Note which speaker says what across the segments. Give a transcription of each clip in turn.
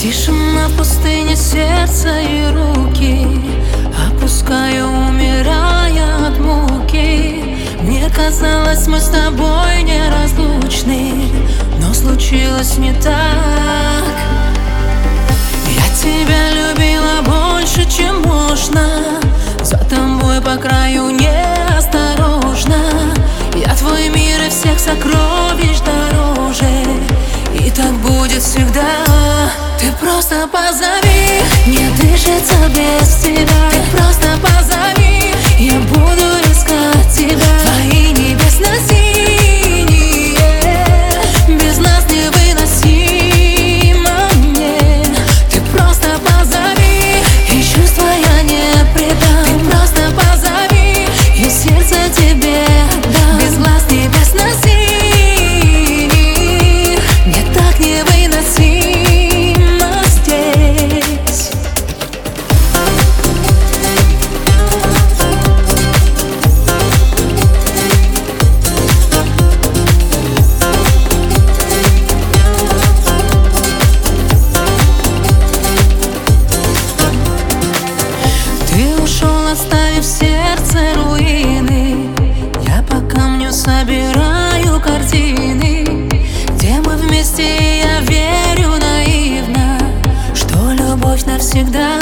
Speaker 1: Тишина в пустыне, сердце и руки опускаю, умирая от муки. Мне казалось, мы с тобой неразлучны, но случилось не так. Я тебя любила больше, чем можно, за тобой по краю неосторожно. Я твой мир и всех сокровищ дороже, и так будет всегда. Ты просто позови, не дышится без тебя. Ты просто позови, я буду искать тебя. Твои небесно-синие, без нас невыносимо мне. Ты просто позови, и чувства я не предам. Ты просто позови, и сердце тебе отдам. Без глаз небесно-синих, мне так невыносимо. Оставив в сердце руины, я по камню собираю картины, где мы вместе, и я верю наивно, что любовь навсегда.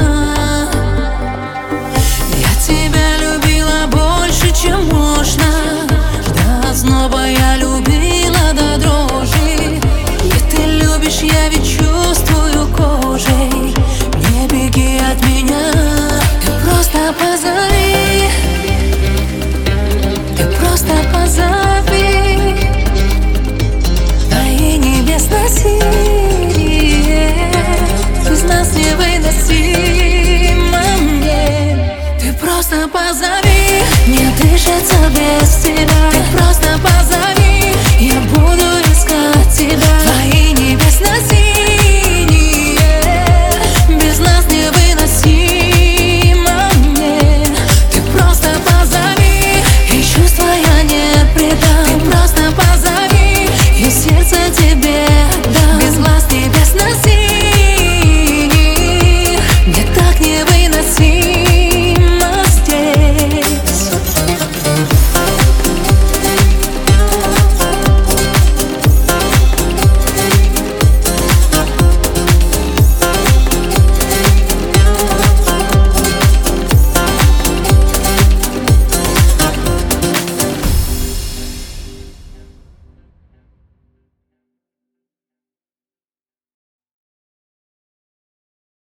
Speaker 1: Я тебя любила больше, чем можно, до озноба я любила до дрожи. И ты любишь, я ведь чувствую кожей. Не беги от меня, ты просто позови.